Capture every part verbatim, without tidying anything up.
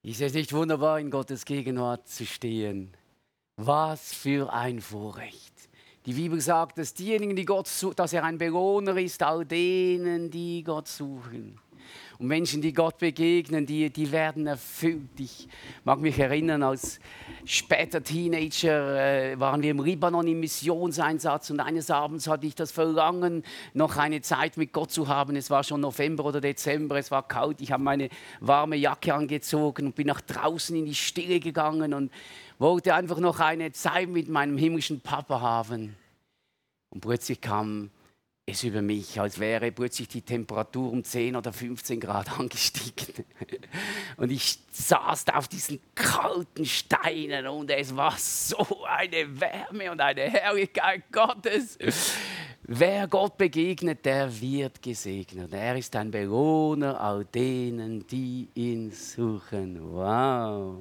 Ist es nicht wunderbar, in Gottes Gegenwart zu stehen? Was für ein Vorrecht. Die Bibel sagt, dass diejenigen, die Gott suchen, dass er ein Belohner ist, all denen, die Gott suchen. Und Menschen, die Gott begegnen, die, die werden erfüllt. Ich mag mich erinnern, als später Teenager äh, waren wir im Libanon im Missionseinsatz und eines Abends hatte ich das Verlangen, noch eine Zeit mit Gott zu haben. Es war schon November oder Dezember, es war kalt. Ich habe meine warme Jacke angezogen und bin nach draußen in die Stille gegangen und wollte einfach noch eine Zeit mit meinem himmlischen Papa haben. Und plötzlich kam es über mich, als wäre plötzlich die Temperatur um zehn oder fünfzehn Grad angestiegen. Und ich saß da auf diesen kalten Steinen und es war so eine Wärme und eine Herrlichkeit Gottes. Wer Gott begegnet, der wird gesegnet. Er ist ein Belohner all denen, die ihn suchen. Wow.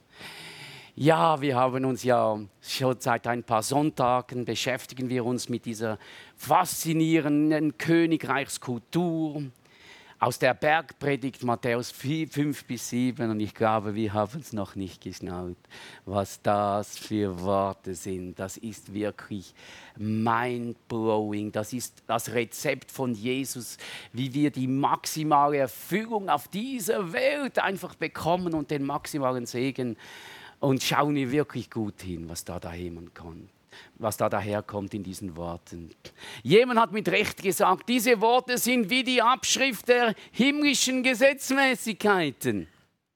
Ja, wir haben uns ja schon seit ein paar Sonntagen beschäftigen wir uns mit dieser faszinierenden Königreichskultur aus der Bergpredigt Matthäus fünf bis sieben. Und ich glaube, wir haben es noch nicht geschnallt, was das für Worte sind. Das ist wirklich mind-blowing. Das ist das Rezept von Jesus, wie wir die maximale Erfüllung auf dieser Welt einfach bekommen und den maximalen Segen. Und schauen wir wirklich gut hin, was da daherkommt, was da daherkommt in diesen Worten. Jemand hat mit Recht gesagt, diese Worte sind wie die Abschrift der himmlischen Gesetzmäßigkeiten.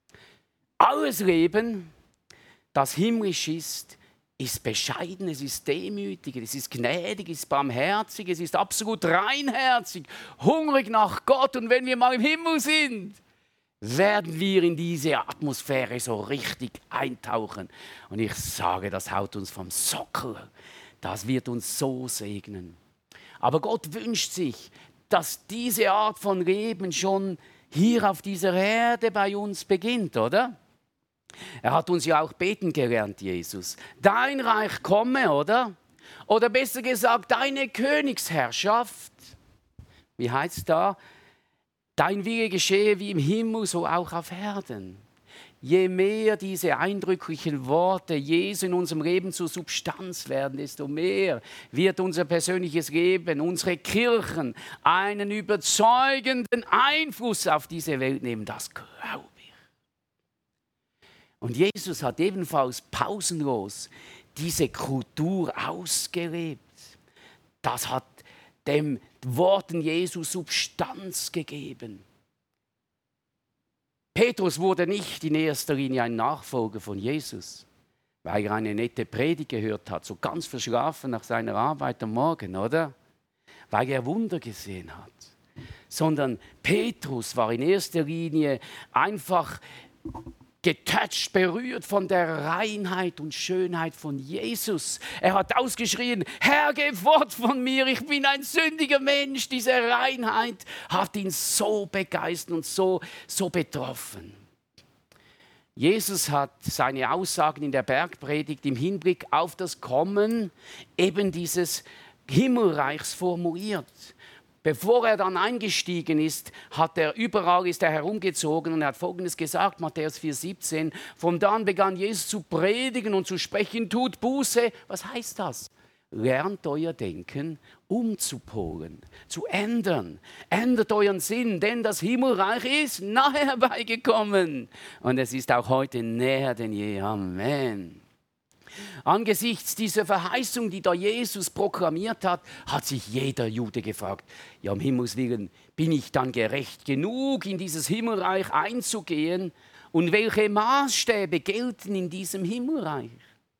Alles Leben, das himmlisch ist, ist bescheiden, es ist demütig, es ist gnädig, es ist barmherzig, es ist absolut reinherzig, hungrig nach Gott. Und wenn wir mal im Himmel sind, werden wir in diese Atmosphäre so richtig eintauchen. Und ich sage, das haut uns vom Sockel. Das wird uns so segnen. Aber Gott wünscht sich, dass diese Art von Leben schon hier auf dieser Erde bei uns beginnt, oder? Er hat uns ja auch beten gelernt, Jesus. Dein Reich komme, oder? Oder besser gesagt, deine Königsherrschaft. Wie heißt es da? Dein Wille geschehe wie im Himmel, so auch auf Erden. Je mehr diese eindrücklichen Worte Jesu in unserem Leben zur Substanz werden, desto mehr wird unser persönliches Leben, unsere Kirchen einen überzeugenden Einfluss auf diese Welt nehmen. Das glaube ich. Und Jesus hat ebenfalls pausenlos diese Kultur ausgelebt. Das hat dem Worten Jesu Substanz gegeben. Petrus wurde nicht in erster Linie ein Nachfolger von Jesus, weil er eine nette Predigt gehört hat, so ganz verschlafen nach seiner Arbeit am Morgen, oder? Weil er Wunder gesehen hat. Sondern Petrus war in erster Linie einfach getoucht, berührt von der Reinheit und Schönheit von Jesus. Er hat ausgeschrien, Herr, geh fort von mir, ich bin ein sündiger Mensch. Diese Reinheit hat ihn so begeistert und so, so betroffen. Jesus hat seine Aussagen in der Bergpredigt im Hinblick auf das Kommen eben dieses Himmelreichs formuliert. Bevor er dann eingestiegen ist, hat er überall ist er herumgezogen und er hat Folgendes gesagt, Matthäus vier siebzehn. Von da an begann Jesus zu predigen und zu sprechen, tut Buße. Was heißt das? Lernt euer Denken umzupolen, zu ändern. Ändert euren Sinn, denn das Himmelreich ist nahe herbeigekommen. Und es ist auch heute näher denn je. Amen. Angesichts dieser Verheißung, die da Jesus proklamiert hat, hat sich jeder Jude gefragt, ja, um Himmels Willen, bin ich dann gerecht genug, in dieses Himmelreich einzugehen? Und welche Maßstäbe gelten in diesem Himmelreich?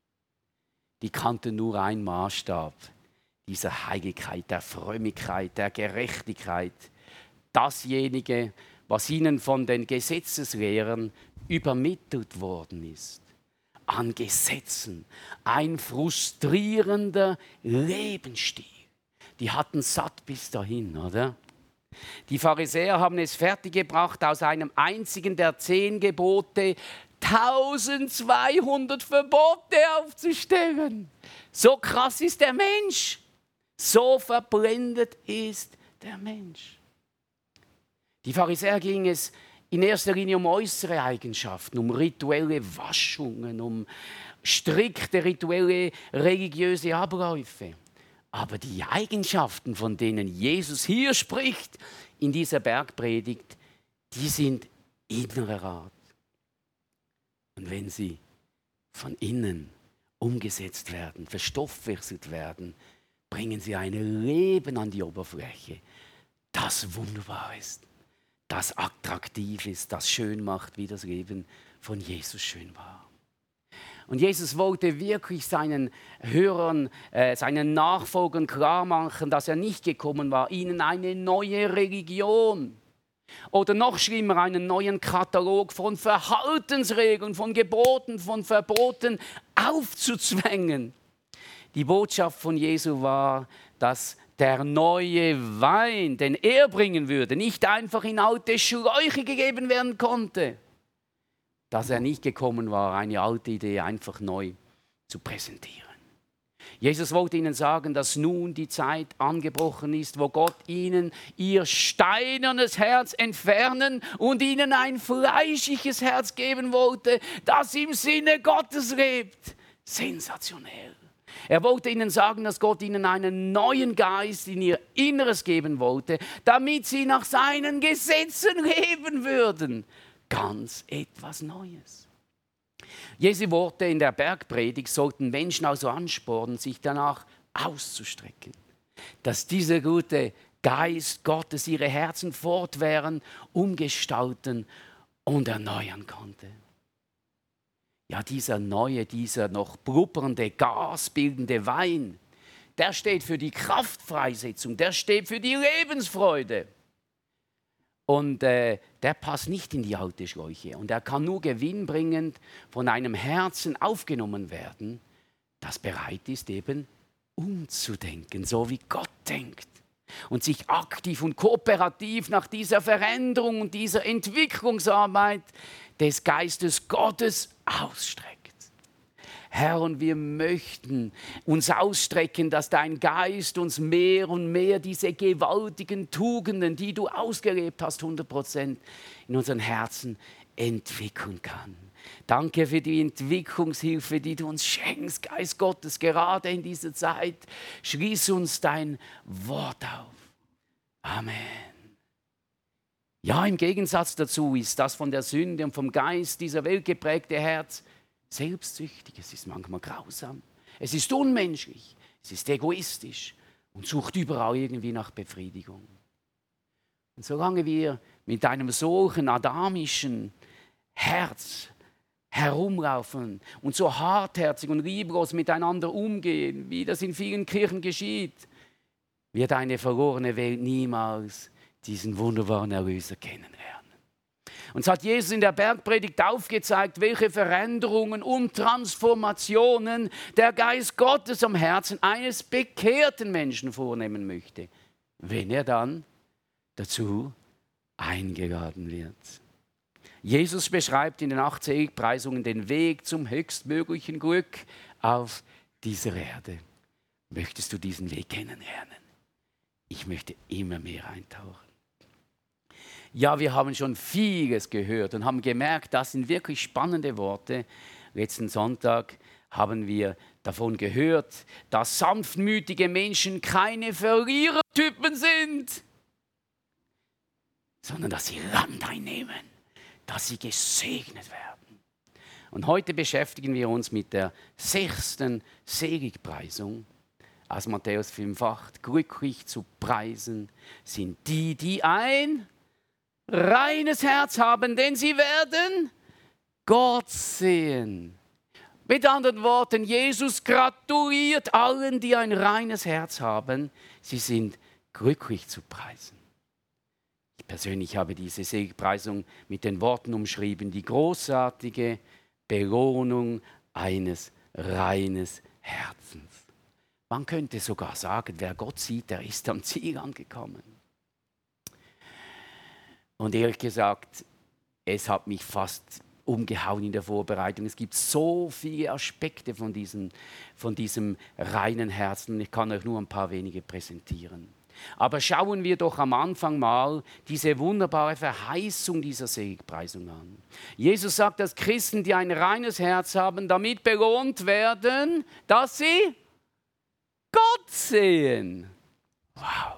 Die kannten nur einen Maßstab, dieser Heiligkeit, der Frömmigkeit, der Gerechtigkeit. Dasjenige, was ihnen von den Gesetzeslehrern übermittelt worden ist. An Gesetzen, ein frustrierender Lebensstil. Die hatten satt bis dahin, oder? Die Pharisäer haben es fertiggebracht, aus einem einzigen der zehn Gebote tausendzweihundert Verbote aufzustellen. So krass ist der Mensch. So verblendet ist der Mensch. Die Pharisäer ging es in erster Linie um äußere Eigenschaften, um rituelle Waschungen, um strikte rituelle religiöse Abläufe. Aber die Eigenschaften, von denen Jesus hier spricht, in dieser Bergpredigt, die sind innerer Art. Und wenn sie von innen umgesetzt werden, verstoffwechselt werden, bringen sie ein Leben an die Oberfläche, das wunderbar ist, das attraktiv ist, das schön macht, wie das Leben von Jesus schön war. Und Jesus wollte wirklich seinen Hörern, äh, seinen Nachfolgern klar machen, dass er nicht gekommen war, ihnen eine neue Religion oder noch schlimmer einen neuen Katalog von Verhaltensregeln, von Geboten, von Verboten aufzuzwängen. Die Botschaft von Jesu war, dass der neue Wein, den er bringen würde, nicht einfach in alte Schläuche gegeben werden konnte. Dass er nicht gekommen war, eine alte Idee einfach neu zu präsentieren. Jesus wollte ihnen sagen, dass nun die Zeit angebrochen ist, wo Gott ihnen ihr steinernes Herz entfernen und ihnen ein fleischliches Herz geben wollte, das im Sinne Gottes lebt. Sensationell. Er wollte ihnen sagen, dass Gott ihnen einen neuen Geist in ihr Inneres geben wollte, damit sie nach seinen Gesetzen leben würden. Ganz etwas Neues. Jesu Worte in der Bergpredigt sollten Menschen also anspornen, sich danach auszustrecken, dass dieser gute Geist Gottes ihre Herzen fortwährend umgestalten und erneuern konnte. Ja, dieser neue, dieser noch blubbernde, gasbildende Wein, der steht für die Kraftfreisetzung, der steht für die Lebensfreude. Und äh, der passt nicht in die alte Schläuche. Und er kann nur gewinnbringend von einem Herzen aufgenommen werden, das bereit ist, eben umzudenken, so wie Gott denkt. Und sich aktiv und kooperativ nach dieser Veränderung und dieser Entwicklungsarbeit des Geistes Gottes ausstreckt. Herr, und wir möchten uns ausstrecken, dass dein Geist uns mehr und mehr diese gewaltigen Tugenden, die du ausgelebt hast, hundert Prozent in unseren Herzen entwickeln kann. Danke für die Entwicklungshilfe, die du uns schenkst, Geist Gottes, gerade in dieser Zeit. Schließ uns dein Wort auf. Amen. Ja, im Gegensatz dazu ist das von der Sünde und vom Geist dieser Welt geprägte Herz selbstsüchtig, es ist manchmal grausam, es ist unmenschlich, es ist egoistisch und sucht überall irgendwie nach Befriedigung. Und solange wir mit einem solchen adamischen Herz herumlaufen und so hartherzig und lieblos miteinander umgehen, wie das in vielen Kirchen geschieht, wird eine verlorene Welt niemals diesen wunderbaren Erlöser kennenlernen. Und so hat Jesus in der Bergpredigt aufgezeigt, welche Veränderungen und Transformationen der Geist Gottes am Herzen eines bekehrten Menschen vornehmen möchte, wenn er dann dazu eingeladen wird. Jesus beschreibt in den acht Seligpreisungen den Weg zum höchstmöglichen Glück auf dieser Erde. Möchtest du diesen Weg kennenlernen? Ich möchte immer mehr eintauchen. Ja, wir haben schon vieles gehört und haben gemerkt, das sind wirklich spannende Worte. Letzten Sonntag haben wir davon gehört, dass sanftmütige Menschen keine Verlierertypen sind, sondern dass sie Land einnehmen, dass sie gesegnet werden. Und heute beschäftigen wir uns mit der sechsten Seligpreisung aus Matthäus fünf acht. Glücklich zu preisen sind die, die ein reines Herz haben, denn sie werden Gott sehen. Mit anderen Worten, Jesus gratuliert allen, die ein reines Herz haben. Sie sind glücklich zu preisen. Ich persönlich habe diese Seligpreisung mit den Worten umschrieben: die großartige Belohnung eines reinen Herzens. Man könnte sogar sagen, wer Gott sieht, der ist am Ziel angekommen. Und ehrlich gesagt, es hat mich fast umgehauen in der Vorbereitung. Es gibt so viele Aspekte von diesem, von diesem reinen Herzen. Ich kann euch nur ein paar wenige präsentieren. Aber schauen wir doch am Anfang mal diese wunderbare Verheißung dieser Seligpreisung an. Jesus sagt, dass Christen, die ein reines Herz haben, damit belohnt werden, dass sie Gott sehen. Wow.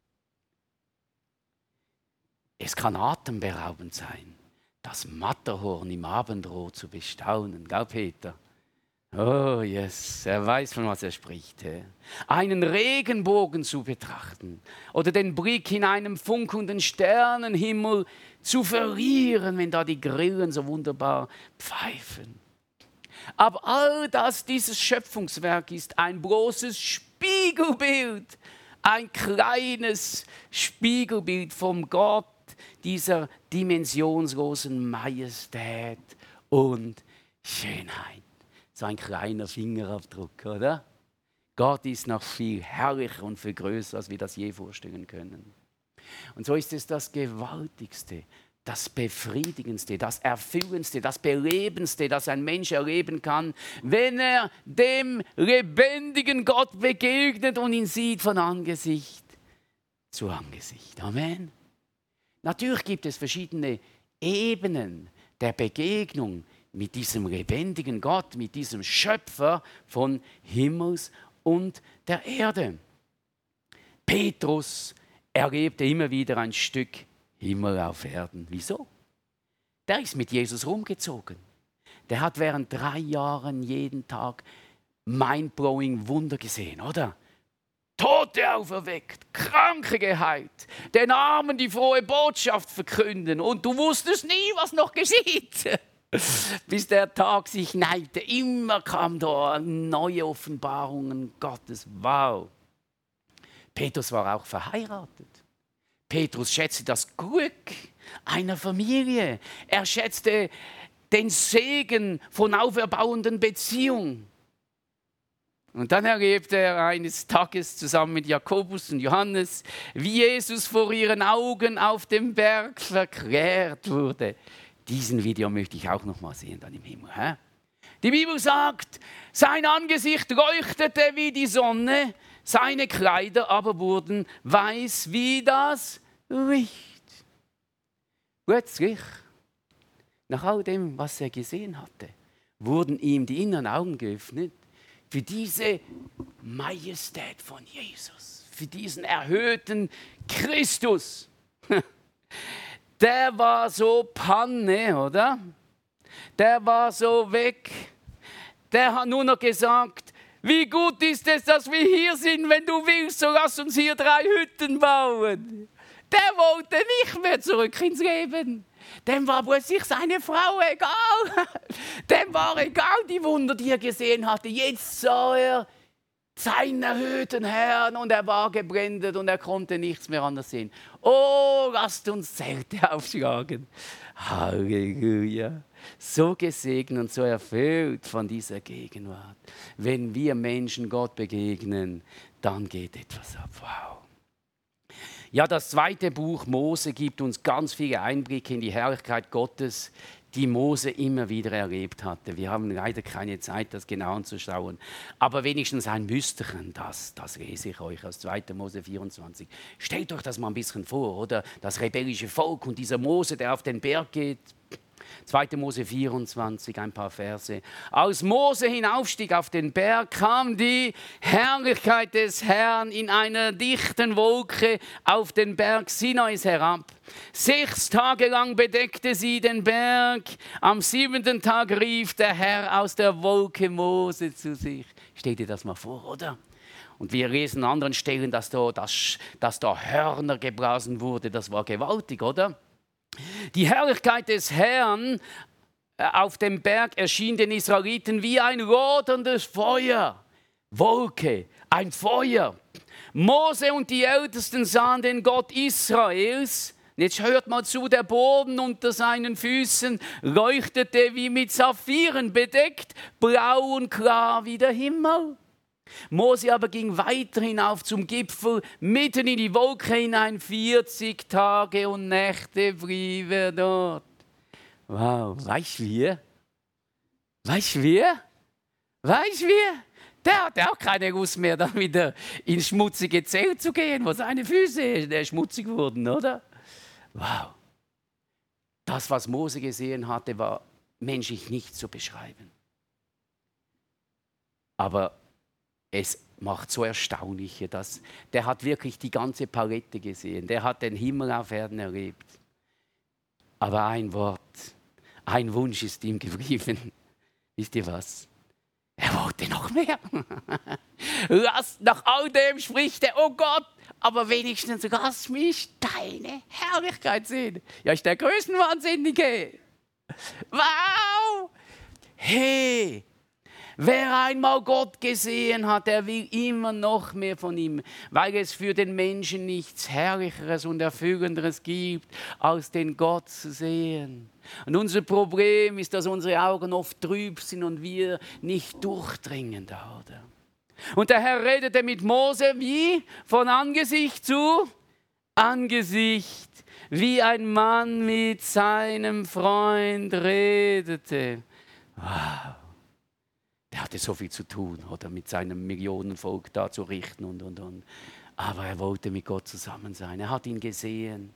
Es kann atemberaubend sein, das Matterhorn im Abendrot zu bestaunen, gell Peter? Oh yes, er weiß, von was er spricht. Einen Regenbogen zu betrachten oder den Blick in einem funkelnden Sternenhimmel zu verlieren, wenn da die Grillen so wunderbar pfeifen. Aber all das, dieses Schöpfungswerk ist ein bloßes Spiegelbild, ein kleines Spiegelbild vom Gott, dieser dimensionslosen Majestät und Schönheit. So ein kleiner Fingerabdruck, oder? Gott ist noch viel herrlicher und viel größer, als wir das je vorstellen können. Und so ist es das Gewaltigste, das Befriedigendste, das Erfüllendste, das Belebendste, das ein Mensch erleben kann, wenn er dem lebendigen Gott begegnet und ihn sieht von Angesicht zu Angesicht. Amen. Natürlich gibt es verschiedene Ebenen der Begegnung mit diesem lebendigen Gott, mit diesem Schöpfer von Himmels und der Erde. Petrus erlebte immer wieder ein Stück Himmel auf Erden. Wieso? Der ist mit Jesus rumgezogen. Der hat während drei Jahren jeden Tag mindblowing Wunder gesehen, oder? Tote auferweckt, Kranke geheilt, den Armen die frohe Botschaft verkünden und du wusstest nie, was noch geschieht. Bis der Tag sich neigte, immer kamen da neue Offenbarungen Gottes. Wow! Petrus war auch verheiratet. Petrus schätzte das Glück einer Familie. Er schätzte den Segen von auferbauenden Beziehungen. Und dann erlebte er eines Tages zusammen mit Jakobus und Johannes, wie Jesus vor ihren Augen auf dem Berg verklärt wurde. Diesen Video möchte ich auch noch mal sehen, dann im Himmel. Hä? Die Bibel sagt, sein Angesicht leuchtete wie die Sonne, seine Kleider aber wurden weiß wie das Licht. Plötzlich, nach all dem, was er gesehen hatte, wurden ihm die inneren Augen geöffnet für diese Majestät von Jesus, für diesen erhöhten Christus. Der war so Panne, oder? Der war so weg. Der hat nur noch gesagt, wie gut ist es, dass wir hier sind, wenn du willst, so lass uns hier drei Hütten bauen. Der wollte nicht mehr zurück ins Leben. Dem war plötzlich seine Frau egal. Dem war egal die Wunder, die er gesehen hatte. Jetzt sah er seinen erhöhten Herrn und er war geblendet und er konnte nichts mehr anders sehen. Oh, lasst uns Zelte aufschlagen. Halleluja. So gesegnet und so erfüllt von dieser Gegenwart. Wenn wir Menschen Gott begegnen, dann geht etwas ab. Wow. Ja, das zweite Buch Mose gibt uns ganz viele Einblicke in die Herrlichkeit Gottes, die Mose immer wieder erlebt hatte. Wir haben leider keine Zeit, das genau anzuschauen. Aber wenigstens ein Müsterchen, das, das lese ich euch aus zweiter Mose vierundzwanzig. Stellt euch das mal ein bisschen vor, oder? Das rebellische Volk und dieser Mose, der auf den Berg geht. zweiter Mose vierundzwanzig, ein paar Verse. Als Mose hinaufstieg auf den Berg, kam die Herrlichkeit des Herrn in einer dichten Wolke auf den Berg Sinais herab. Sechs Tage lang bedeckte sie den Berg. Am siebenten Tag rief der Herr aus der Wolke Mose zu sich. Stell dir das mal vor, oder? Und wir lesen an anderen Stellen, dass da, dass, dass da Hörner geblasen wurde. Das war gewaltig, oder? Die Herrlichkeit des Herrn auf dem Berg erschien den Israeliten wie ein loderndes Feuer. Wolke, ein Feuer. Mose und die Ältesten sahen den Gott Israels. Jetzt hört mal zu, der Boden unter seinen Füßen leuchtete wie mit Saphiren bedeckt, blau und klar wie der Himmel. Mose aber ging weiter hinauf zum Gipfel, mitten in die Wolke hinein, vierzig Tage und Nächte blieb er dort. Wow, weißt du wie? Weißt du wie? Weißt du wie? Der hatte auch keine Lust mehr, dann wieder ins schmutzige Zelt zu gehen, wo seine Füße schmutzig wurden, oder? Wow. Das, was Mose gesehen hatte, war menschlich nicht zu beschreiben. Aber es macht so erstaunlich, dass der hat wirklich die ganze Palette gesehen. Der hat den Himmel auf Erden erlebt. Aber ein Wort, ein Wunsch ist ihm geblieben. Wisst ihr was? Er wollte noch mehr. Lass, nach all dem spricht er, oh Gott, aber wenigstens lass mich deine Herrlichkeit sehen. Ja, ist der Größenwahnsinnige. Wow! Hey! Wer einmal Gott gesehen hat, der will immer noch mehr von ihm, weil es für den Menschen nichts Herrlicheres und Erfüllenderes gibt, als den Gott zu sehen. Und unser Problem ist, dass unsere Augen oft trüb sind und wir nicht durchdringen da, oder? Und der Herr redete mit Mose wie? Von Angesicht zu Angesicht, wie ein Mann mit seinem Freund redete. Wow. Der hatte so viel zu tun, oder mit seinem Millionenvolk da zu richten und, und, und. Aber er wollte mit Gott zusammen sein. Er hat ihn gesehen.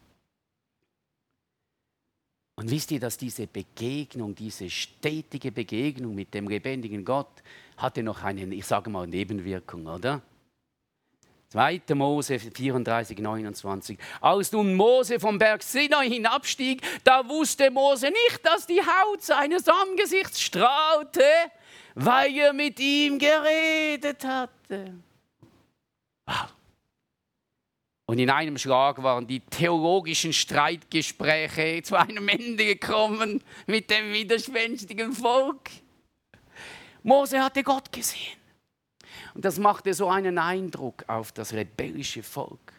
Und wisst ihr, dass diese Begegnung, diese stetige Begegnung mit dem lebendigen Gott hatte noch eine, ich sage mal, Nebenwirkung, oder? zweiter Mose vierunddreißig, neunundzwanzig. Als nun Mose vom Berg Sinai hinabstieg, da wusste Mose nicht, dass die Haut seines Angesichts strahlte, weil er mit ihm geredet hatte. Wow. Und in einem Schlag waren die theologischen Streitgespräche zu einem Ende gekommen mit dem widerspenstigen Volk. Mose hatte Gott gesehen. Und das machte so einen Eindruck auf das rebellische Volk.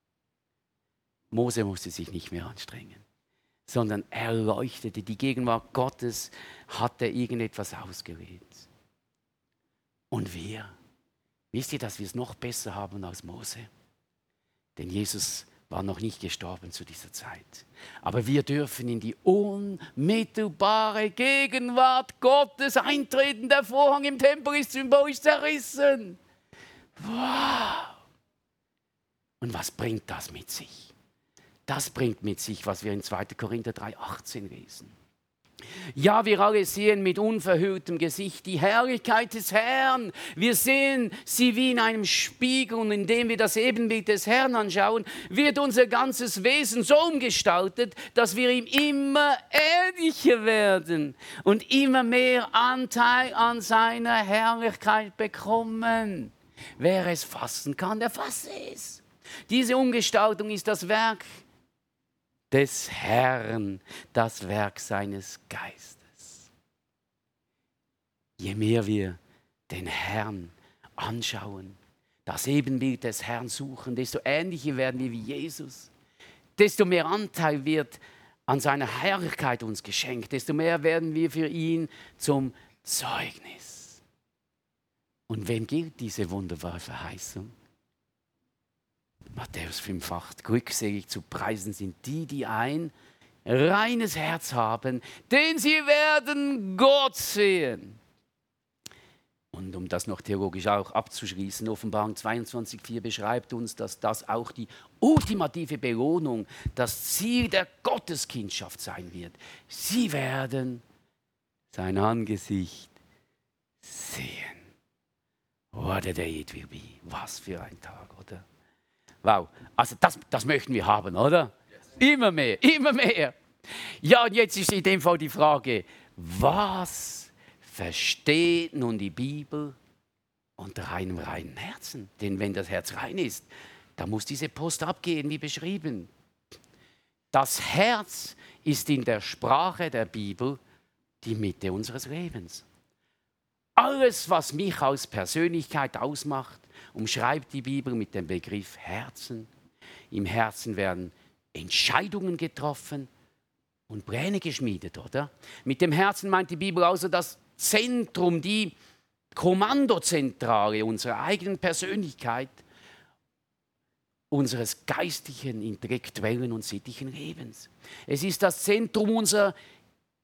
Mose musste sich nicht mehr anstrengen, sondern er leuchtete. Die Gegenwart Gottes hatte irgendetwas ausgelöst. Und wir, wisst ihr, dass wir es noch besser haben als Mose? Denn Jesus war noch nicht gestorben zu dieser Zeit. Aber wir dürfen in die unmittelbare Gegenwart Gottes eintreten. Der Vorhang im Tempel ist symbolisch zerrissen. Wow! Und was bringt das mit sich? Das bringt mit sich, was wir in zweiter Korinther drei, achtzehn lesen. Ja, wir alle sehen mit unverhülltem Gesicht die Herrlichkeit des Herrn. Wir sehen sie wie in einem Spiegel und indem wir das Ebenbild des Herrn anschauen, wird unser ganzes Wesen so umgestaltet, dass wir ihm immer ähnlicher werden und immer mehr Anteil an seiner Herrlichkeit bekommen. Wer es fassen kann, der fasse es. Diese Umgestaltung ist das Werk des Herrn, das Werk seines Geistes. Je mehr wir den Herrn anschauen, das Ebenbild des Herrn suchen, desto ähnlicher werden wir wie Jesus. Desto mehr Anteil wird an seiner Herrlichkeit uns geschenkt, desto mehr werden wir für ihn zum Zeugnis. Und wem gilt diese wunderbare Verheißung? Matthäus fünf, acht. Glückselig zu preisen sind die, die ein reines Herz haben, denn sie werden Gott sehen. Und um das noch theologisch auch abzuschließen, Offenbarung zweiundzwanzig, vier beschreibt uns, dass das auch die ultimative Belohnung, das Ziel der Gotteskindschaft sein wird. Sie werden sein Angesicht sehen. What a day it will be. Was für ein Tag, oder? Wow, also das, das möchten wir haben, oder? Yes. Immer mehr, immer mehr. Ja, und jetzt ist in dem Fall die Frage, was versteht nun die Bibel unter einem reinen Herzen? Denn wenn das Herz rein ist, dann muss diese Post abgehen, wie beschrieben. Das Herz ist in der Sprache der Bibel die Mitte unseres Lebens. Alles, was mich als Persönlichkeit ausmacht, umschreibt die Bibel mit dem Begriff Herzen. Im Herzen werden Entscheidungen getroffen und Pläne geschmiedet, oder? Mit dem Herzen meint die Bibel also das Zentrum, die Kommandozentrale unserer eigenen Persönlichkeit, unseres geistigen, intellektuellen und sittlichen Lebens. Es ist das Zentrum unserer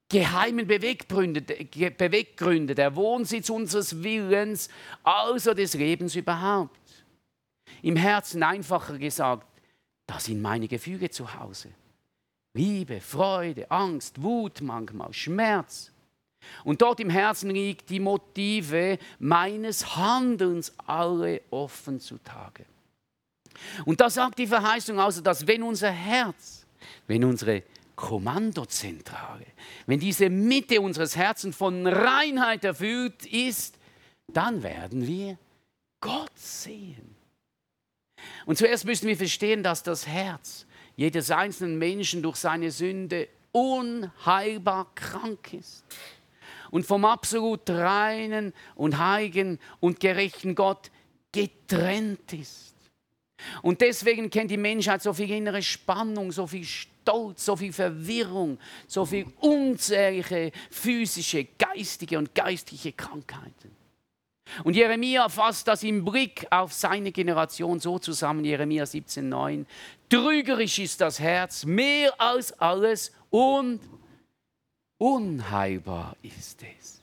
geheimen Beweggründe, Beweggründe, der Wohnsitz unseres Willens, also des Lebens überhaupt. Im Herzen einfacher gesagt, da sind meine Gefühle zu Hause. Liebe, Freude, Angst, Wut manchmal, Schmerz. Und dort im Herzen liegt die Motive meines Handelns alle offen zutage. Und da sagt die Verheißung also, dass wenn unser Herz, wenn unsere Kommandozentrale, wenn diese Mitte unseres Herzens von Reinheit erfüllt ist, dann werden wir Gott sehen. Und zuerst müssen wir verstehen, dass das Herz jedes einzelnen Menschen durch seine Sünde unheilbar krank ist und vom absolut reinen und heiligen und gerechten Gott getrennt ist. Und deswegen kennt die Menschheit so viel innere Spannung, so viel Stolz, so viel Verwirrung, so viel unzählige physische, geistige und geistliche Krankheiten. Und Jeremia fasst das im Blick auf seine Generation so zusammen, Jeremia siebzehn neun. Trügerisch ist das Herz, mehr als alles, und unheilbar ist es.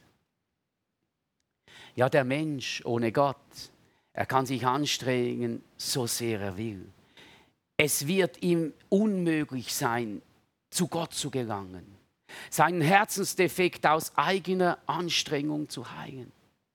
Ja, der Mensch ohne Gott, er kann sich anstrengen, so sehr er will. Es wird ihm unmöglich sein, zu Gott zu gelangen, seinen Herzensdefekt aus eigener Anstrengung zu heilen.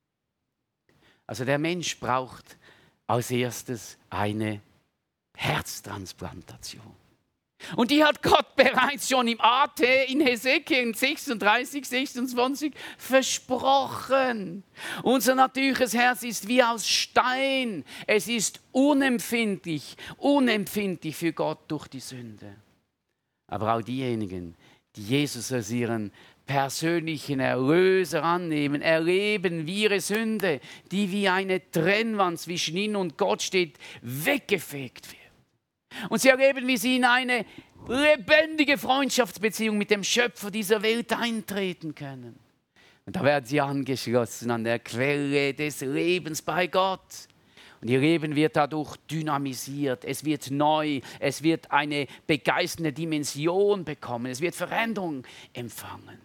Also der Mensch braucht als erstes eine Herztransplantation. Und die hat Gott bereits schon im A T in Hesekiel sechsunddreißig, sechsundzwanzig versprochen. Unser natürliches Herz ist wie aus Stein. Es ist unempfindlich, unempfindlich für Gott durch die Sünde. Aber auch diejenigen, die Jesus als ihren persönlichen Erlöser annehmen, erleben, wie ihre Sünde, die wie eine Trennwand zwischen ihnen und Gott steht, weggefegt wird. Und sie erleben, wie sie in eine lebendige Freundschaftsbeziehung mit dem Schöpfer dieser Welt eintreten können. Und da werden sie angeschlossen an der Quelle des Lebens bei Gott. Und ihr Leben wird dadurch dynamisiert, es wird neu, es wird eine begeisternde Dimension bekommen, es wird Veränderung empfangen.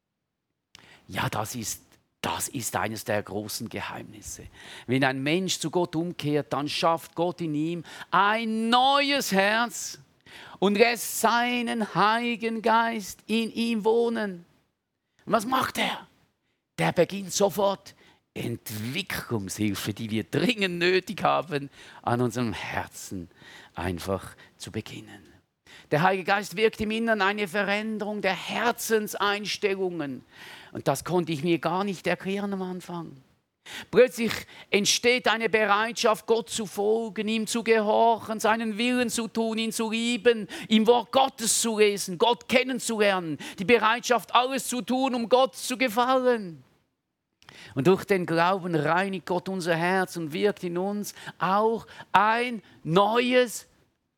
Ja, das ist, das ist eines der großen Geheimnisse. Wenn ein Mensch zu Gott umkehrt, dann schafft Gott in ihm ein neues Herz und lässt seinen Heiligen Geist in ihm wohnen. Und was macht er? Der beginnt sofort Entwicklungshilfe, die wir dringend nötig haben, an unserem Herzen einfach zu beginnen. Der Heilige Geist wirkt im Inneren eine Veränderung der Herzenseinstellungen. Und das konnte ich mir gar nicht erklären am Anfang. Plötzlich entsteht eine Bereitschaft, Gott zu folgen, ihm zu gehorchen, seinen Willen zu tun, ihn zu lieben, im Wort Gottes zu lesen, Gott kennenzulernen. Die Bereitschaft, alles zu tun, um Gott zu gefallen. Und durch den Glauben reinigt Gott unser Herz und wirkt in uns auch ein neues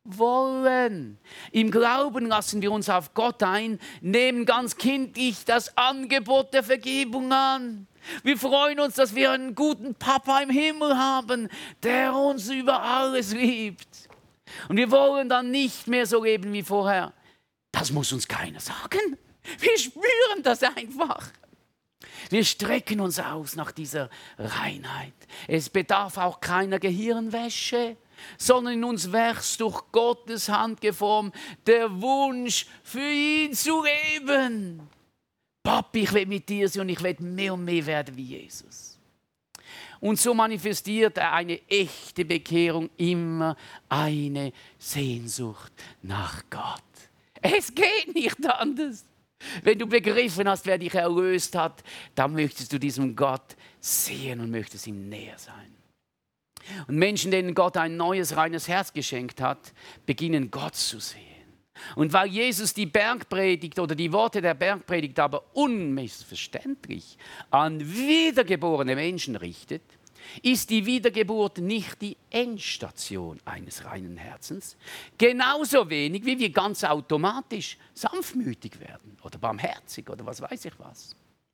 Wollen. Im Glauben lassen wir uns auf Gott ein, nehmen ganz kindlich das Angebot der Vergebung an. Wir freuen uns, dass wir einen guten Papa im Himmel haben, der uns über alles liebt. Und wir wollen dann nicht mehr so leben wie vorher. Das muss uns keiner sagen. Wir spüren das einfach. Wir strecken uns aus nach dieser Reinheit. Es bedarf auch keiner Gehirnwäsche, sondern in uns wächst durch Gottes Hand geformt der Wunsch, für ihn zu leben. Papi, ich will mit dir sein und ich will mehr und mehr werden wie Jesus. Und so manifestiert er eine echte Bekehrung immer eine Sehnsucht nach Gott. Es geht nicht anders. Wenn du begriffen hast, wer dich erlöst hat, dann möchtest du diesem Gott sehen und möchtest ihm näher sein. Und Menschen, denen Gott ein neues, reines Herz geschenkt hat, beginnen Gott zu sehen. Und weil Jesus die Bergpredigt oder die Worte der Bergpredigt aber unmissverständlich an wiedergeborene Menschen richtet, ist die Wiedergeburt nicht die Endstation eines reinen Herzens, genauso wenig wie wir ganz automatisch sanftmütig werden oder barmherzig oder was weiß ich was.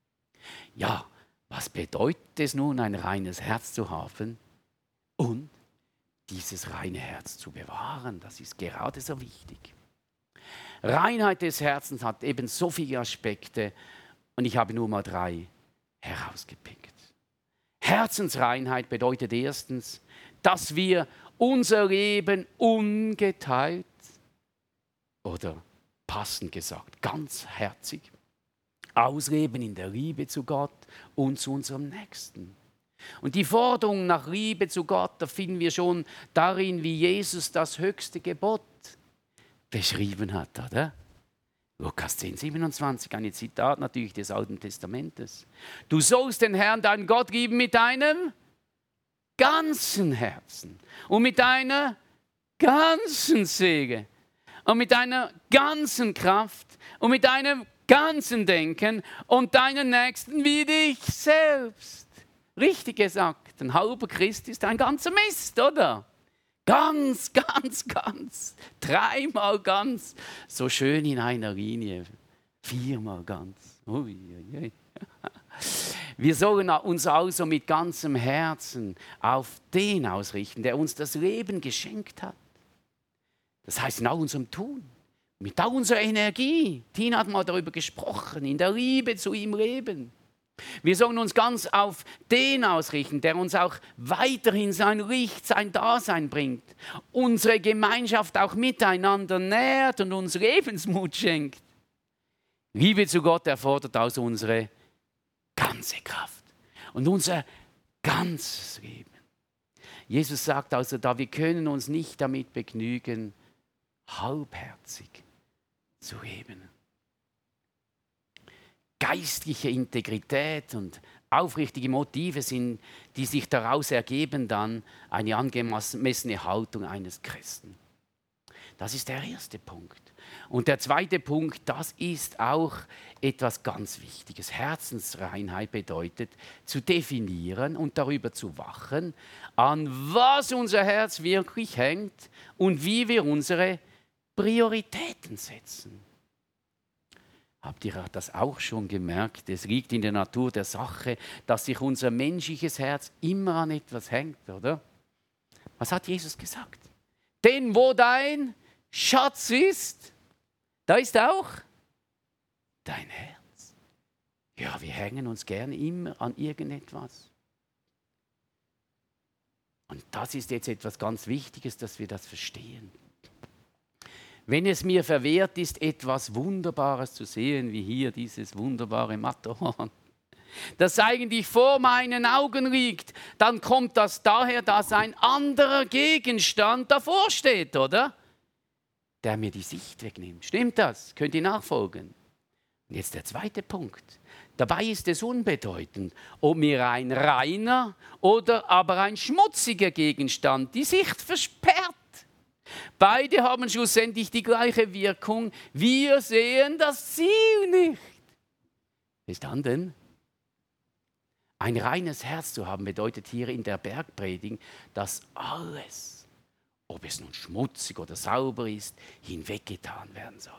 Ja, was bedeutet es nun, ein reines Herz zu haben und dieses reine Herz zu bewahren? Das ist gerade so wichtig. Reinheit des Herzens hat eben so viele Aspekte und ich habe nur mal drei herausgepickt. Herzensreinheit bedeutet erstens, dass wir unser Leben ungeteilt oder passend gesagt, ganzherzig ausleben in der Liebe zu Gott und zu unserem Nächsten. Und die Forderung nach Liebe zu Gott, da finden wir schon darin, wie Jesus das höchste Gebot beschrieben hat, oder? Lukas zehn, siebenundzwanzig, ein Zitat natürlich des Alten Testamentes. Du sollst den Herrn, deinen Gott, lieben mit deinem ganzen Herzen und mit deiner ganzen Seele und mit deiner ganzen Kraft und mit deinem ganzen Denken und deinen Nächsten wie dich selbst. Richtig gesagt, ein halber Christ ist ein ganzer Mist, oder? Ganz, ganz, ganz, dreimal ganz, so schön in einer Linie, viermal ganz. Ui, ui, ui. Wir sollen uns also mit ganzem Herzen auf den ausrichten, der uns das Leben geschenkt hat. Das heißt, in all unserem Tun, mit all unserer Energie. Tina hat mal darüber gesprochen, in der Liebe zu ihm leben. Wir sollen uns ganz auf den ausrichten, der uns auch weiterhin sein Licht, sein Dasein bringt, unsere Gemeinschaft auch miteinander nährt und uns Lebensmut schenkt. Liebe zu Gott erfordert also unsere ganze Kraft und unser ganzes Leben. Jesus sagt also da, wir können uns nicht damit begnügen, halbherzig zu leben. Geistliche Integrität und aufrichtige Motive sind, die sich daraus ergeben, dann eine angemessene Haltung eines Christen. Das ist der erste Punkt. Und der zweite Punkt, das ist auch etwas ganz Wichtiges. Herzensreinheit bedeutet, zu definieren und darüber zu wachen, an was unser Herz wirklich hängt und wie wir unsere Prioritäten setzen. Habt ihr das auch schon gemerkt? Es liegt in der Natur der Sache, dass sich unser menschliches Herz immer an etwas hängt, oder? Was hat Jesus gesagt? Denn wo dein Schatz ist, da ist auch dein Herz. Ja, wir hängen uns gerne immer an irgendetwas. Und das ist jetzt etwas ganz Wichtiges, dass wir das verstehen. Wenn es mir verwehrt ist, etwas Wunderbares zu sehen, wie hier dieses wunderbare Matterhorn, das eigentlich vor meinen Augen liegt, dann kommt das daher, dass ein anderer Gegenstand davor steht, oder? Der mir die Sicht wegnimmt. Stimmt das? Könnt ihr nachfolgen? Und jetzt der zweite Punkt. Dabei ist es unbedeutend, ob mir ein reiner oder aber ein schmutziger Gegenstand die Sicht versperrt. Beide haben schlussendlich die gleiche Wirkung. Wir sehen das Ziel nicht. Verstanden? Ein reines Herz zu haben bedeutet hier in der Bergpredigt, dass alles, ob es nun schmutzig oder sauber ist, hinweggetan werden soll.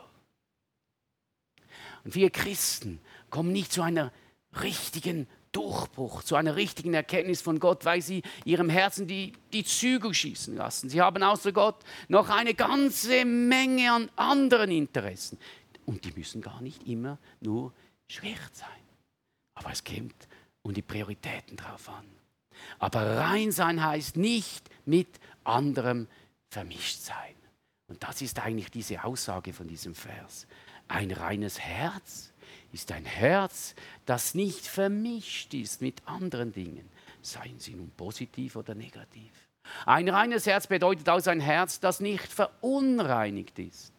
Und wir Christen kommen nicht zu einer richtigen Durchbruch, zu einer richtigen Erkenntnis von Gott, weil sie ihrem Herzen die, die Zügel schießen lassen. Sie haben außer Gott noch eine ganze Menge an anderen Interessen. Und die müssen gar nicht immer nur schlecht sein. Aber es kommt um die Prioritäten drauf an. Aber rein sein heißt nicht mit anderem vermischt sein. Und das ist eigentlich diese Aussage von diesem Vers. Ein reines Herz ist ein Herz, das nicht vermischt ist mit anderen Dingen, seien sie nun positiv oder negativ. Ein reines Herz bedeutet also ein Herz, das nicht verunreinigt ist.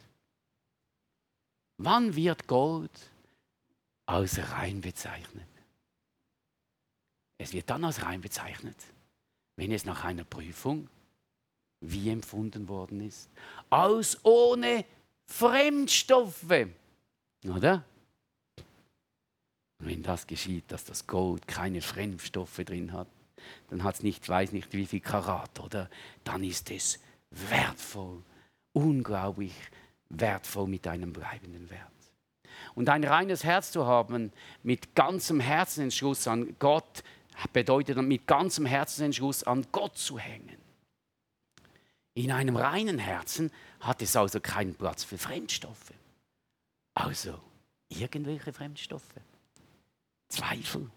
Wann wird Gold als rein bezeichnet? Es wird dann als rein bezeichnet, wenn es nach einer Prüfung wie empfunden worden ist, als ohne Fremdstoffe, oder? Und wenn das geschieht, dass das Gold keine Fremdstoffe drin hat, dann hat es nicht, weiß nicht wie viel Karat, oder? Dann ist es wertvoll, unglaublich wertvoll mit einem bleibenden Wert. Und ein reines Herz zu haben, mit ganzem Herzensentschluss an Gott, bedeutet mit ganzem Herzensentschluss an Gott zu hängen. In einem reinen Herzen hat es also keinen Platz für Fremdstoffe. Also irgendwelche Fremdstoffe, Zweifel,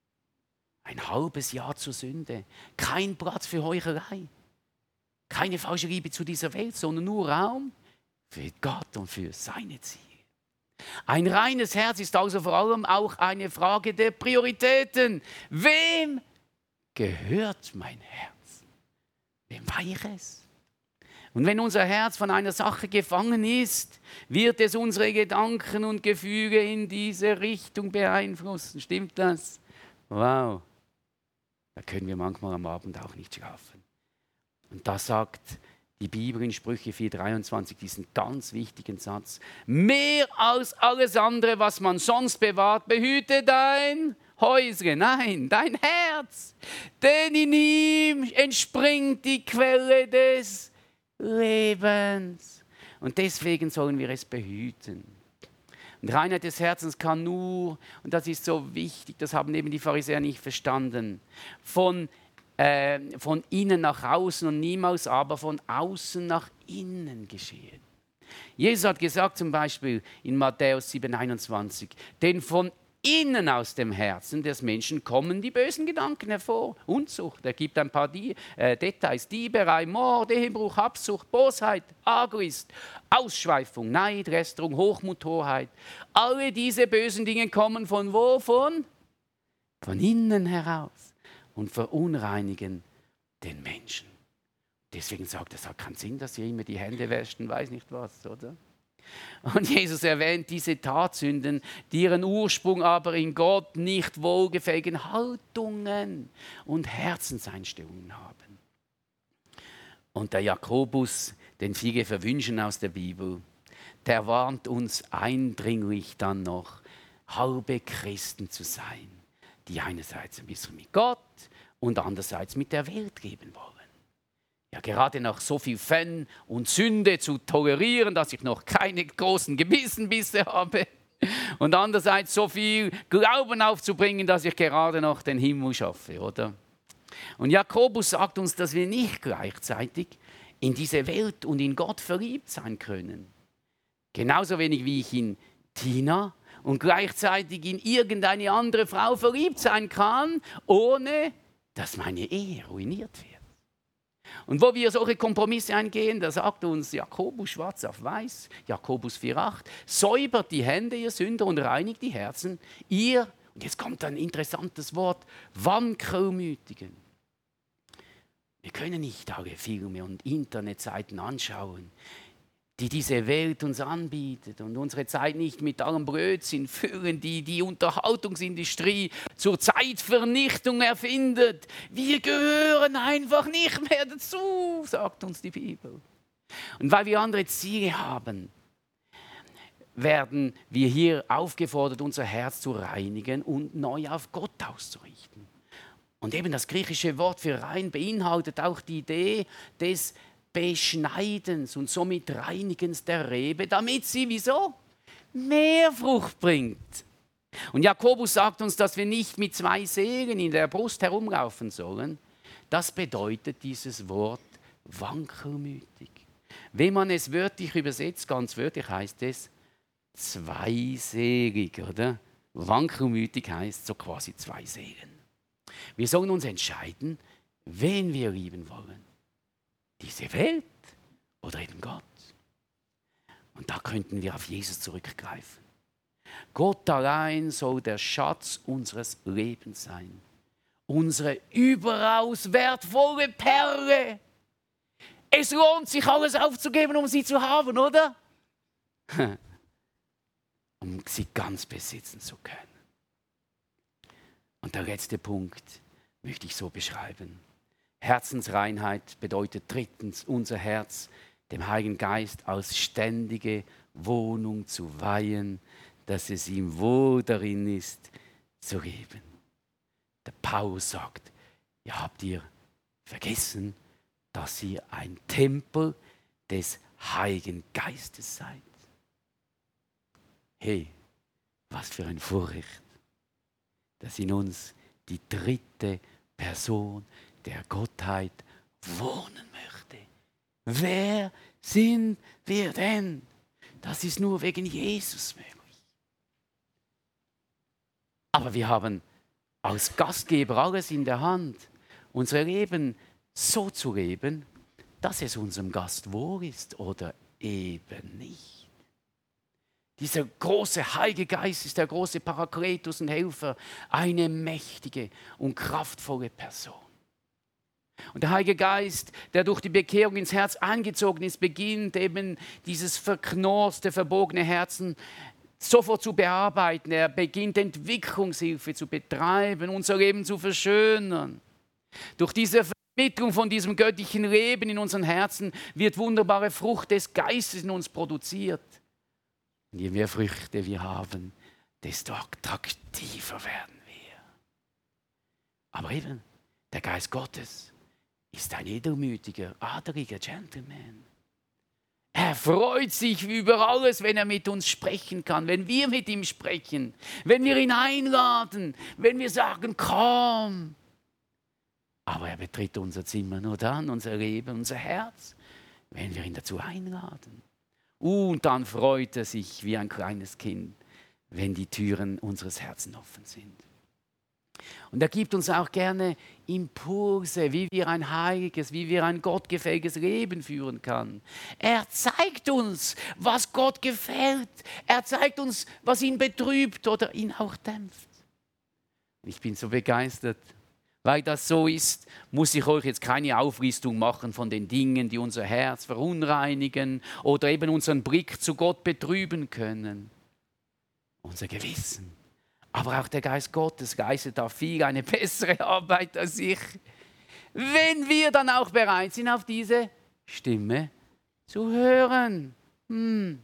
ein halbes Jahr zur Sünde, kein Platz für Heuchelei, keine falsche Liebe zu dieser Welt, sondern nur Raum für Gott und für seine Ziele. Ein reines Herz ist also vor allem auch eine Frage der Prioritäten. Wem gehört mein Herz? Wem weihe ich es? Und wenn unser Herz von einer Sache gefangen ist, wird es unsere Gedanken und Gefühle in diese Richtung beeinflussen. Stimmt das? Wow. Da können wir manchmal am Abend auch nicht schlafen. Und da sagt die Bibel in Sprüche vier dreiundzwanzig diesen ganz wichtigen Satz. Mehr als alles andere, was man sonst bewahrt, behüte dein Häusle, nein, dein Herz. Denn in ihm entspringt die Quelle des Lebens. Und deswegen sollen wir es behüten. Und Reinheit des Herzens kann nur, und das ist so wichtig, das haben eben die Pharisäer nicht verstanden, von, äh, von innen nach außen und niemals aber von außen nach innen geschehen. Jesus hat gesagt zum Beispiel in Matthäus sieben einundzwanzig, denn von innen aus dem Herzen des Menschen kommen die bösen Gedanken hervor. Unzucht, er gibt ein paar Die, äh, Details. Dieberei, Mord, Ehebruch, Habsucht, Bosheit, Arglist, Ausschweifung, Neid, Lästerung, Hochmut, Torheit. Alle diese bösen Dinge kommen von wo? Von, von innen heraus und verunreinigen den Menschen. Deswegen sagt er, es hat keinen Sinn, dass ihr immer die Hände wäscht und weiß nicht was, oder? Und Jesus erwähnt diese Tatsünden, die ihren Ursprung aber in Gott nicht wohlgefälligen Haltungen und Herzenseinstellungen haben. Und der Jakobus, den viele verwünschen aus der Bibel, der warnt uns eindringlich dann noch, halbe Christen zu sein, die einerseits ein bisschen mit Gott und andererseits mit der Welt leben wollen. Ja, gerade noch so viel Fun und Sünde zu tolerieren, dass ich noch keine großen Gewissenbisse habe. Und andererseits so viel Glauben aufzubringen, dass ich gerade noch den Himmel schaffe, oder? Und Jakobus sagt uns, dass wir nicht gleichzeitig in diese Welt und in Gott verliebt sein können. Genauso wenig wie ich in Tina und gleichzeitig in irgendeine andere Frau verliebt sein kann, ohne dass meine Ehe ruiniert wird. Und wo wir solche Kompromisse eingehen, da sagt uns Jakobus schwarz auf weiß, Jakobus vier acht, säubert die Hände, ihr Sünder, und reinigt die Herzen, ihr, und jetzt kommt ein interessantes Wort, Wankelmütigen. Wir können nicht alle Filme und Internetseiten anschauen, die diese Welt uns anbietet und unsere Zeit nicht mit allem Blödsinn füllen, die die Unterhaltungsindustrie zur Zeitvernichtung erfindet. Wir gehören einfach nicht mehr dazu, sagt uns die Bibel. Und weil wir andere Ziele haben, werden wir hier aufgefordert, unser Herz zu reinigen und neu auf Gott auszurichten. Und eben das griechische Wort für rein beinhaltet auch die Idee des Beschneidens und somit Reinigens der Rebe, damit sie, wieso? Mehr Frucht bringt. Und Jakobus sagt uns, dass wir nicht mit zwei Seelen in der Brust herumlaufen sollen. Das bedeutet dieses Wort wankelmütig. Wenn man es wörtlich übersetzt, ganz wörtlich heißt es zweiselig, oder? Wankelmütig heißt so quasi zwei Seelen. Wir sollen uns entscheiden, wen wir lieben wollen. Diese Welt oder eben Gott. Und da könnten wir auf Jesus zurückgreifen. Gott allein soll der Schatz unseres Lebens sein. Unsere überaus wertvolle Perle. Es lohnt sich, alles aufzugeben, um sie zu haben, oder? Um sie ganz besitzen zu können. Und der letzte Punkt möchte ich so beschreiben. Herzensreinheit bedeutet drittens, unser Herz dem Heiligen Geist als ständige Wohnung zu weihen, dass es ihm wohl darin ist, zu leben. Der Paulus sagt, ja, habt ihr vergessen, dass ihr ein Tempel des Heiligen Geistes seid? Hey, was für ein Vorrecht, dass in uns die dritte Person der Gottheit wohnen möchte. Wer sind wir denn? Das ist nur wegen Jesus möglich. Aber wir haben als Gastgeber alles in der Hand, unser Leben so zu leben, dass es unserem Gast wohl ist oder eben nicht. Dieser große Heilige Geist ist der große Parakletos und Helfer, eine mächtige und kraftvolle Person. Und der Heilige Geist, der durch die Bekehrung ins Herz eingezogen ist, beginnt eben dieses verknorste, verbogene Herzen sofort zu bearbeiten. Er beginnt Entwicklungshilfe zu betreiben, unser Leben zu verschönern. Durch diese Vermittlung von diesem göttlichen Leben in unseren Herzen wird wunderbare Frucht des Geistes in uns produziert. Und je mehr Früchte wir haben, desto attraktiver werden wir. Aber eben, der Geist Gottes ist ein edelmütiger, adeliger Gentleman. Er freut sich über alles, wenn er mit uns sprechen kann, wenn wir mit ihm sprechen, wenn wir ihn einladen, wenn wir sagen, komm. Aber er betritt unser Zimmer nur dann, unser Leben, unser Herz, wenn wir ihn dazu einladen. Und dann freut er sich wie ein kleines Kind, wenn die Türen unseres Herzens offen sind. Und er gibt uns auch gerne Impulse, wie wir ein heiliges, wie wir ein gottgefälliges Leben führen können. Er zeigt uns, was Gott gefällt. Er zeigt uns, was ihn betrübt oder ihn auch dämpft. Ich bin so begeistert. Weil das so ist, muss ich euch jetzt keine Auflistung machen von den Dingen, die unser Herz verunreinigen oder eben unseren Blick zu Gott betrüben können. Unser Gewissen. Aber auch der Geist Gottes leistet da viel eine bessere Arbeit als ich. Wenn wir dann auch bereit sind, auf diese Stimme zu hören. Hm.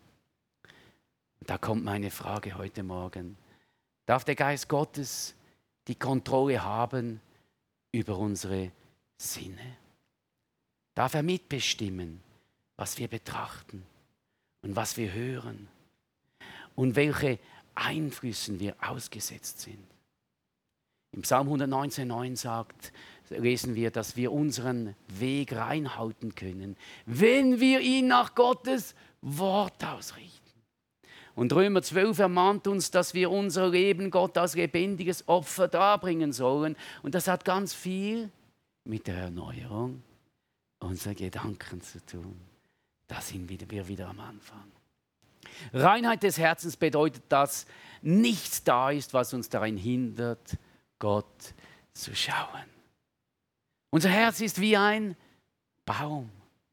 Da kommt meine Frage heute Morgen. Darf der Geist Gottes die Kontrolle haben über unsere Sinne? Darf er mitbestimmen, was wir betrachten und was wir hören und welche Einflüssen wir ausgesetzt sind? Im Psalm hundertneunzehn neun sagt, lesen wir, dass wir unseren Weg reinhalten können, wenn wir ihn nach Gottes Wort ausrichten. Und Römer zwölf ermahnt uns, dass wir unser Leben Gott als lebendiges Opfer darbringen sollen. Und das hat ganz viel mit der Erneuerung unserer Gedanken zu tun. Da sind wir wieder am Anfang. Reinheit des Herzens bedeutet, dass nichts da ist, was uns daran hindert, Gott zu schauen. Unser Herz ist wie ein Baum.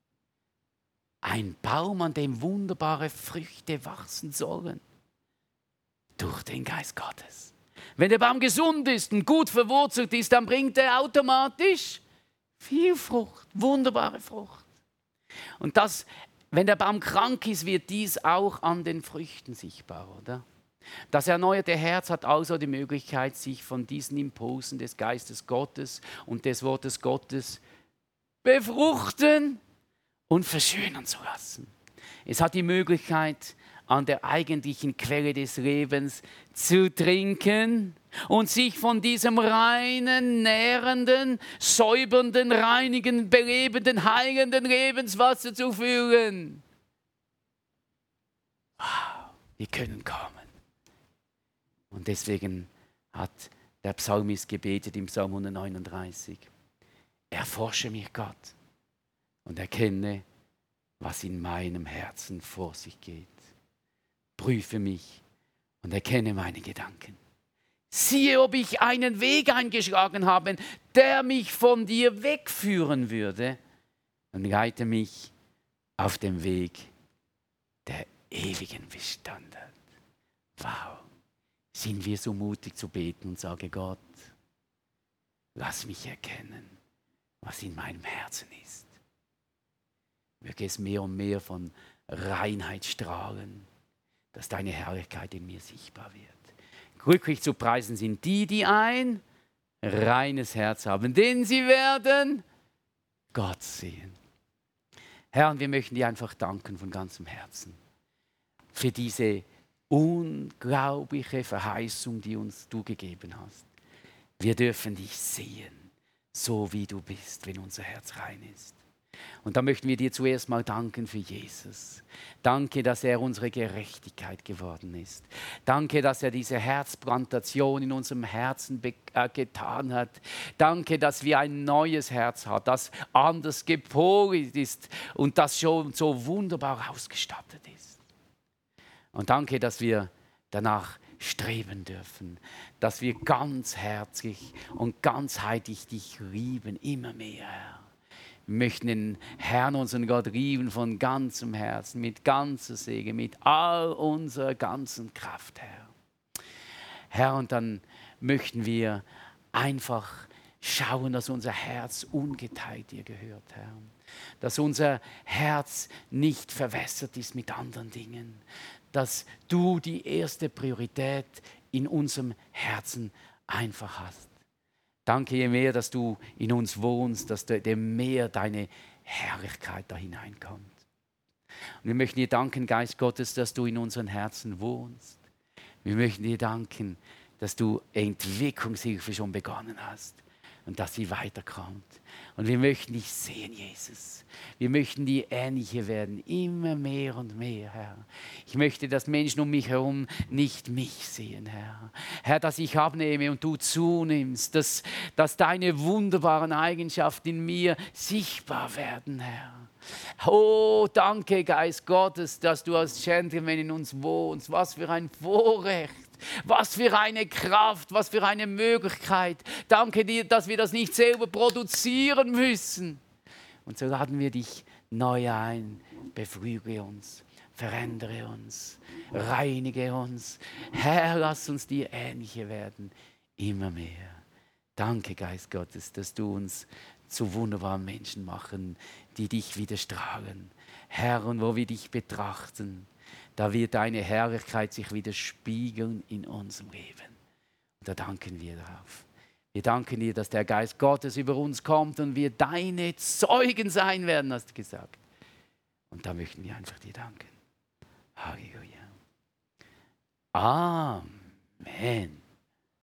Ein Baum, an dem wunderbare Früchte wachsen sollen. Durch den Geist Gottes. Wenn der Baum gesund ist und gut verwurzelt ist, dann bringt er automatisch viel Frucht, wunderbare Frucht. Und das, wenn der Baum krank ist, wird dies auch an den Früchten sichtbar, oder? Das erneuerte Herz hat also die Möglichkeit, sich von diesen Impulsen des Geistes Gottes und des Wortes Gottes befruchten und verschönern zu lassen. Es hat die Möglichkeit, an der eigentlichen Quelle des Lebens zu trinken und sich von diesem reinen, nährenden, säubernden, reinigen, belebenden, heilenden Lebenswasser zu füllen. Wow, wir können kommen. Und deswegen hat der Psalmist gebetet im Psalm hundertneununddreißig. Erforsche mich, Gott, und erkenne, was in meinem Herzen vor sich geht. Prüfe mich und erkenne meine Gedanken. Siehe, ob ich einen Weg eingeschlagen habe, der mich von dir wegführen würde, und leite mich auf dem Weg, der ewigen Bestand hat. Wow, sind wir so mutig zu beten und sagen, Gott, lass mich erkennen, was in meinem Herzen ist. Möge es mehr und mehr von Reinheit strahlen, dass deine Herrlichkeit in mir sichtbar wird. Glücklich zu preisen sind die, die ein reines Herz haben, denn sie werden Gott sehen. Herr, und wir möchten dir einfach danken von ganzem Herzen für diese unglaubliche Verheißung, die uns du gegeben hast. Wir dürfen dich sehen, so wie du bist, wenn unser Herz rein ist. Und da möchten wir dir zuerst mal danken für Jesus. Danke, dass er unsere Gerechtigkeit geworden ist. Danke, dass er diese Herzplantation in unserem Herzen äh, getan hat. Danke, dass wir ein neues Herz haben, das anders gepolt ist und das schon so wunderbar ausgestattet ist. Und danke, dass wir danach streben dürfen, dass wir ganzherzig und ganzheitlich dich lieben, immer mehr, Herr. Wir möchten den Herrn, unseren Gott, lieben von ganzem Herzen, mit ganzer Seele, mit all unserer ganzen Kraft, Herr. Herr, und dann möchten wir einfach schauen, dass unser Herz ungeteilt dir gehört, Herr. Dass unser Herz nicht verwässert ist mit anderen Dingen. Dass du die erste Priorität in unserem Herzen einfach hast. Danke, je mehr, dass du in uns wohnst, dass je mehr deine Herrlichkeit da hineinkommt. Und wir möchten dir danken, Geist Gottes, dass du in unseren Herzen wohnst. Wir möchten dir danken, dass du Entwicklungshilfe schon begonnen hast und dass sie weiterkommt. Und wir möchten dich sehen, Jesus. Wir möchten dir ähnlicher werden, immer mehr und mehr, Herr. Ich möchte, dass Menschen um mich herum nicht mich sehen, Herr. Herr, dass ich abnehme und du zunimmst, dass, dass deine wunderbaren Eigenschaften in mir sichtbar werden, Herr. Oh, danke, Geist Gottes, dass du als Gentleman in uns wohnst. Was für ein Vorrecht. Was für eine Kraft, was für eine Möglichkeit. Danke dir, dass wir das nicht selber produzieren müssen. Und so laden wir dich neu ein. Beflügle uns, verändere uns, reinige uns. Herr, lass uns dir ähnlicher werden, immer mehr. Danke, Geist Gottes, dass du uns zu wunderbaren Menschen machen, die dich widerstrahlen. Herr, und wo wir dich betrachten, da wird deine Herrlichkeit sich widerspiegeln in unserem Leben. Und da danken wir darauf. Wir danken dir, dass der Geist Gottes über uns kommt und wir deine Zeugen sein werden, hast du gesagt. Und da möchten wir einfach dir danken. Halleluja. Amen.